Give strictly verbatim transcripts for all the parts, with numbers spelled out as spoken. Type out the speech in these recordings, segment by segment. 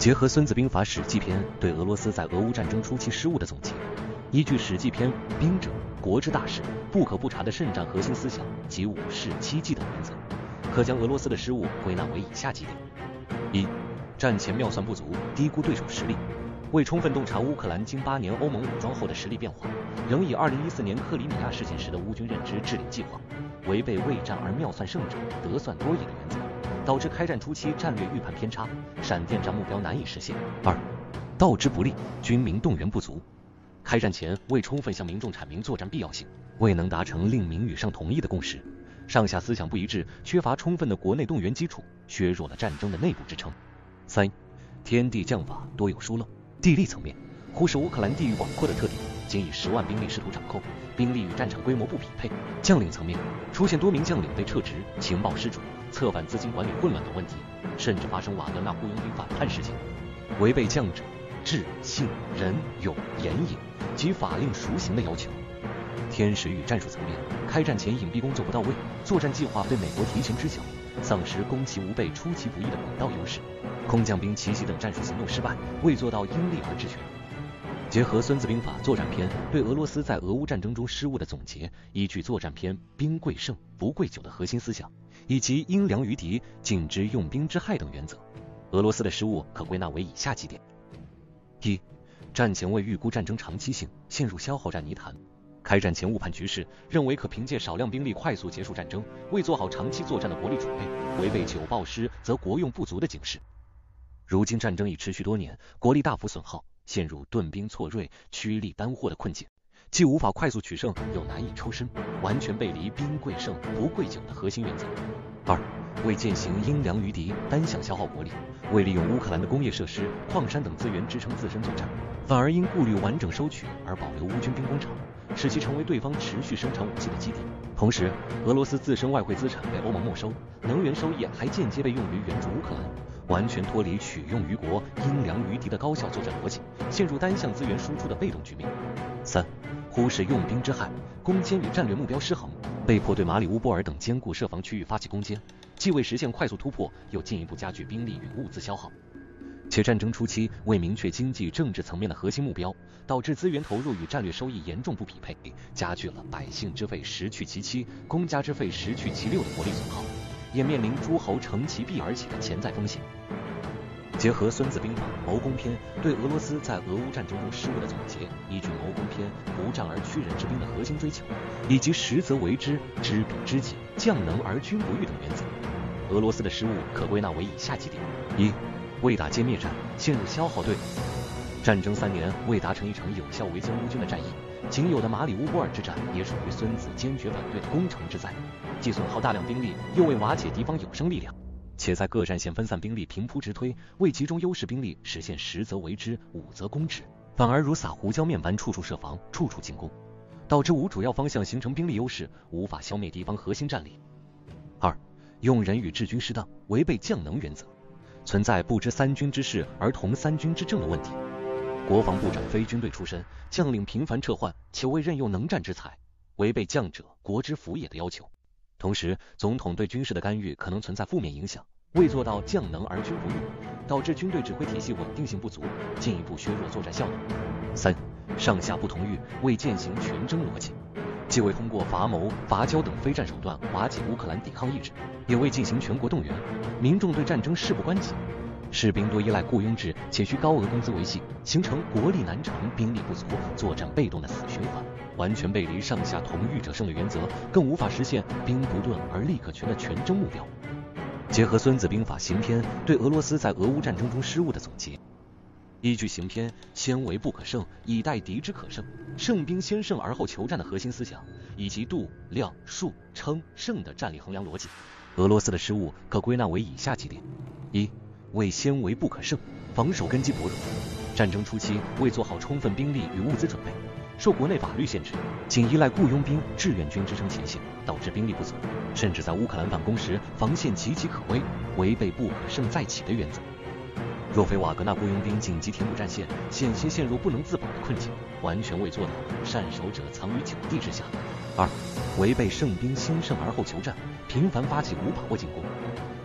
结合《孙子兵法·史记篇》对俄罗斯在俄乌战争初期失误的总结，依据《史记篇》兵者，国之大事，不可不察的慎战核心思想及五事七计等原则，可将俄罗斯的失误归纳为以下几点：一、战前妙算不足，低估对手实力。为充分洞察乌克兰经八年欧盟武装后的实力变化，仍以二零一四年克里米亚事件时的乌军认知制定计划，违背未战而妙算胜者，得算多也的原则，导致开战初期战略预判偏差，闪电战目标难以实现。二、道之不利，军民动员不足。开战前未充分向民众阐明作战必要性，未能达成令民与上同意的共识，上下思想不一致，缺乏充分的国内动员基础，削弱了战争的内部支撑。三、天地将法多有疏漏。地利层面，忽视乌克兰地域广阔的特点，仅以十万兵力试图掌控，兵力与战场规模不匹配。将领层面，出现多名将领被撤职、情报失主、策反资金管理混乱等问题，甚至发生瓦格纳雇佣兵反叛事件，违背将者智、信、仁、勇、严隐及法令熟行的要求。天时与战术层面，开战前隐蔽工作不到位，作战计划被美国提前知晓，丧失攻其无备、出其不意的管道优势，空降兵奇袭等战术行动失败，未做到因利而制权。结合《孙子兵法·作战篇》对俄罗斯在俄乌战争中失误的总结，依据作战篇兵贵胜不贵久的核心思想，以及因粮于敌，禁之用兵之害等原则，俄罗斯的失误可归纳为以下几点：一、战前未预估战争长期性，陷入消耗战泥潭。开战前误判局势，认为可凭借少量兵力快速结束战争，未做好长期作战的国力储备，违背久报失则国用不足的警示。如今战争已持续多年，国力大幅损耗，陷入顿兵错锐、趋利单获的困境，既无法快速取胜，又难以抽身，完全背离兵贵胜不贵久的核心原则。二、为践行因粮于敌，单向消耗国力，未利用乌克兰的工业设施、矿山等资源支撑自身作战，反而因顾虑完整收取而保留乌军兵工厂，使其成为对方持续生产武器的基地。同时，俄罗斯自身外汇资产被欧盟没收，能源收益还间接被用于援助乌克兰，完全脱离取用于国、因粮于敌的高效作战逻辑，陷入单向资源输出的被动局面。三、忽视用兵之害，攻坚与战略目标失衡，被迫对马里乌波尔等坚固设防区域发起攻坚，既未实现快速突破，又进一步加剧兵力与物资消耗。且战争初期未明确经济政治层面的核心目标，导致资源投入与战略收益严重不匹配，加剧了百姓之费十去其七，公家之费十去其六的国力损耗，也面临诸侯乘其弊而起的潜在风险。结合《孙子兵法·谋攻篇》对俄罗斯在俄乌战争中失误的总结，依据谋攻篇不战而屈人之兵的核心追求，以及实则为之、知彼知己、将能而君不遇等原则，俄罗斯的失误可归纳为以下几点：一、未打歼灭战，陷入消耗队伍。战争三年未达成一场有效围歼乌军的战役，仅有的马里乌波尔之战也属于孙子坚决反对的攻城之灾，既损耗大量兵力，又未瓦解敌方有生力量，且在各战线分散兵力，平铺直推，未集中优势兵力实现实则为之，武则攻之，反而如撒胡椒面般处处设防，处处进攻，导致无主要方向形成兵力优势，无法消灭敌方核心战力。二、用人与治军失当，违背将能原则，存在不知三军之事而同三军之政的问题。国防部长非军队出身，将领频繁撤换，且未任用能战之才，违背将者国之福也的要求。同时，总统对军事的干预可能存在负面影响，未做到将能而君不遇，导致军队指挥体系稳定性不足，进一步削弱作战效能。三、上下不同欲，未践行全征逻辑，既未通过伐谋、伐交等非战手段瓦解乌克兰抵抗意志，也未进行全国动员，民众对战争事不关己，士兵多依赖雇佣制，且需高额工资维系，形成国力难成、兵力不足、作战被动的死循环，完全背离上下同欲者胜的原则，更无法实现兵不盾而力可全的全征目标。结合《孙子兵法·行篇》对俄罗斯在俄乌战争中失误的总结，依据行篇先为不可胜，以待敌之可胜，胜兵先胜而后求战的核心思想，以及度、量、数、称、胜的战力衡量逻辑，俄罗斯的失误可归纳为以下几点：一、为先为不可胜，防守根基薄弱，战争初期未做好充分兵力与物资准备，受国内法律限制，仅依赖雇佣兵、志愿军支撑前线，导致兵力不足，甚至在乌克兰反攻时防线岌岌可危，违背不可胜再起的原则。若非瓦格纳雇佣兵紧急填补战线，险些陷入不能自保的困境，完全未做到善守者藏于九地之下。二、违背胜兵先胜而后求战，频繁发起无把握进攻，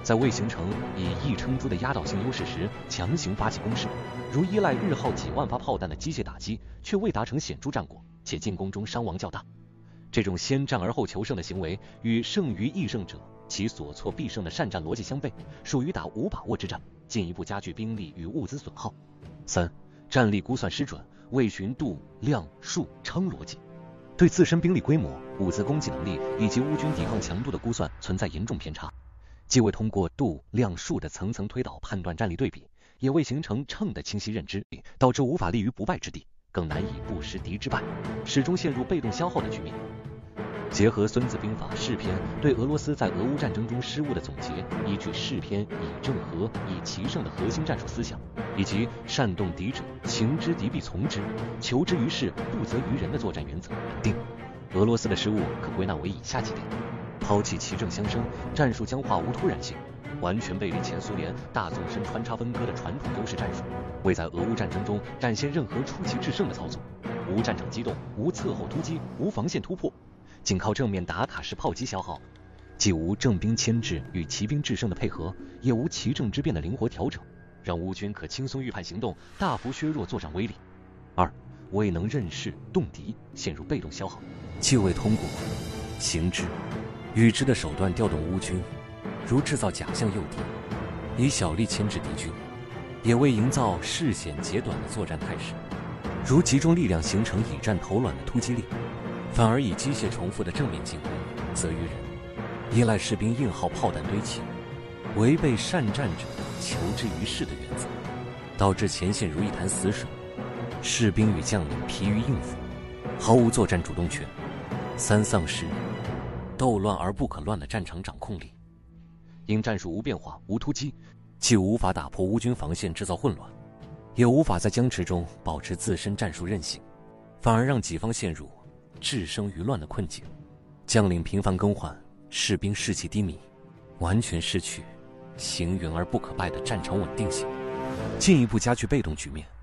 在未形成以一撑诸的压倒性优势时强行发起攻势，如依赖日耗几万发炮弹的机械打击，却未达成显著战果，且进攻中伤亡较大。这种先战而后求胜的行为，与胜于易胜者其所措必胜的善战逻辑相悖，属于打无把握之战，进一步加剧兵力与物资损耗。三、战力估算失准，未循度、量、数、称逻辑，对自身兵力规模、物资供给能力以及乌军抵抗强度的估算存在严重偏差，既未通过度、量、数的层层推导判断战力对比，也未形成称的清晰认知，导致无法立于不败之地，更难以不识敌之败，始终陷入被动消耗的局面。结合《孙子兵法·士篇》对俄罗斯在俄乌战争中失误的总结，依据士篇以正和、以奇胜的核心战术思想，以及煽动敌者情之敌必从之，求之于事不责于人的作战原则，定俄罗斯的失误可归纳为以下几点：抛弃奇正相生、战术僵化无突然性，完全背离前苏联大纵深穿插分割的传统优势战术，未在俄乌战争中展现任何出奇制胜的操作，无战场机动，无侧后突击，无防线突破，仅靠正面打卡式炮击消耗，既无正兵牵制与骑兵制胜的配合，也无奇正之变的灵活调整，让乌军可轻松预判行动，大幅削弱作战威力。二、未能任势动敌，陷入被动消耗， 既未通过行之、与之的手段调动乌军，如制造假象诱敌，以小力牵制敌军，也未营造事显截短的作战态势，如集中力量形成以战投卵的突击力，反而以机械重复的正面进攻责于人，依赖士兵硬耗炮弹堆砌，违背善战者求之于事的原则，导致前线如一潭死水，士兵与将领疲于应付，毫无作战主动权。三、丧失斗乱而不可乱的战场掌控力， 因战术无变化、无突击， 既无法打破乌军防线制造混乱，也无法在僵持中保持自身战术韧性，反而让己方陷入置生于乱的困境，将领频繁更换，士兵士气低迷，完全失去行云而不可败的战场稳定性，进一步加剧被动局面。